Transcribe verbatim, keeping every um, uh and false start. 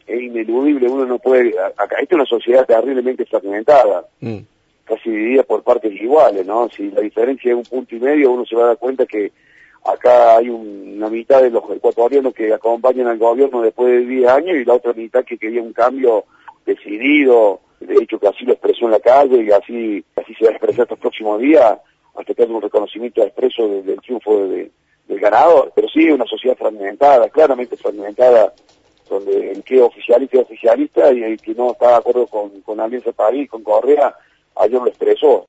es ineludible, uno no puede, acá esta es una sociedad terriblemente fragmentada, mm. casi dividida por partes iguales, ¿no? Si la diferencia es un punto y medio, uno se va a dar cuenta que acá hay un, una mitad de los ecuatorianos que acompañan al gobierno después de diez años y la otra mitad que quería un cambio decidido, de hecho que así lo expresó en la calle y así así se va a expresar estos próximos días hasta que haya un reconocimiento expreso de, del triunfo de, de, del ganador. Pero sí, una sociedad fragmentada, claramente fragmentada, donde el que es oficialista es oficialista y el que no está de acuerdo con, con Alianza País, con Correa, ayer lo expresó.